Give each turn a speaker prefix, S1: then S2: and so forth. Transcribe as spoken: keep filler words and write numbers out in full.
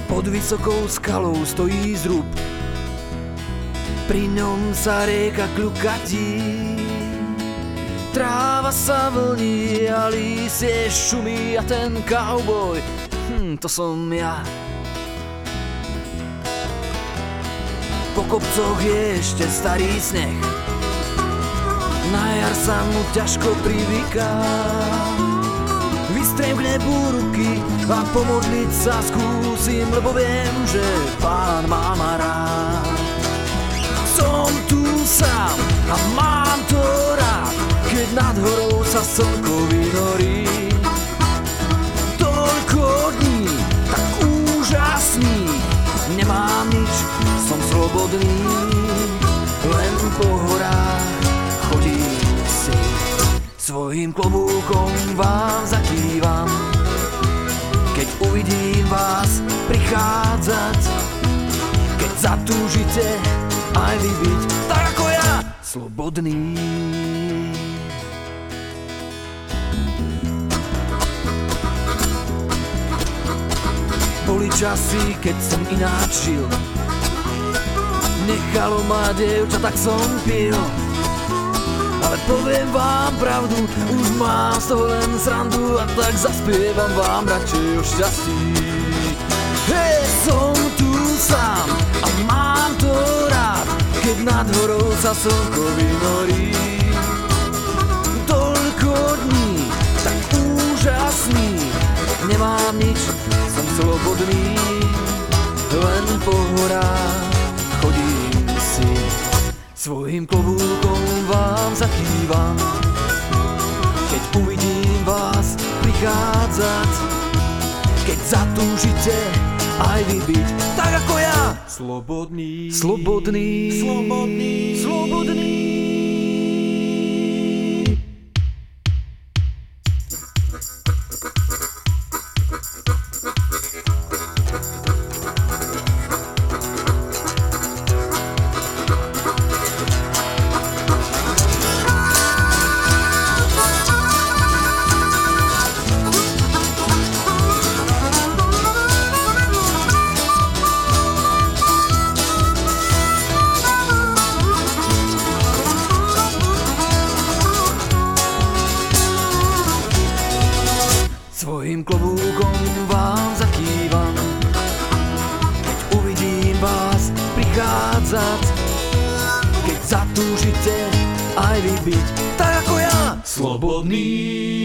S1: Pod vysokou skalou stojí zrub, pri ňom sa rieka kľukatí. Tráva sa vlní a lístie šumí a ten kauboj, hm, to som ja. Po kopcoch je ešte starý sneh, na jar sa mu ťažko privyká. Vystriem k nebu ruky a pomodliť sa skúsim, lebo viem, že Pán má ma rád. Som tu sám a mám to rád, keď nad horou sa slnko vynorí. Toľko dní, tak úžasných, nemám nič, som slobodný. Len po horách chodím si, svojím klobúkom vám zakývam, keď uvidím vás prichádzať. Keď zatúžite aj vy byť tak ako ja, slobodný. Boli časy, keď som ináč žil, nechalo ma dievča, tak som pil. Ale poviem vám pravdu, už mám z toho len srandu, a tak zaspievam vám radšej o šťastí. Hej, som tu sám a mám to rád, keď nad horou sa slnko vynorí. Toľko dní, tak úžasný, nemám nič, som slobodný. Len po horách chodím si, svojím klobúkom vám zakývam, keď uvidím vás prichádzať. Keď zatúžite aj vy byť tak ako ja, slobodný, slobodný, slobodný, slobodný. Svojím klobúkom vám zakývam, keď uvidím vás prichádzať. Keď zatúžite aj vy byť tak ako ja, slobodný.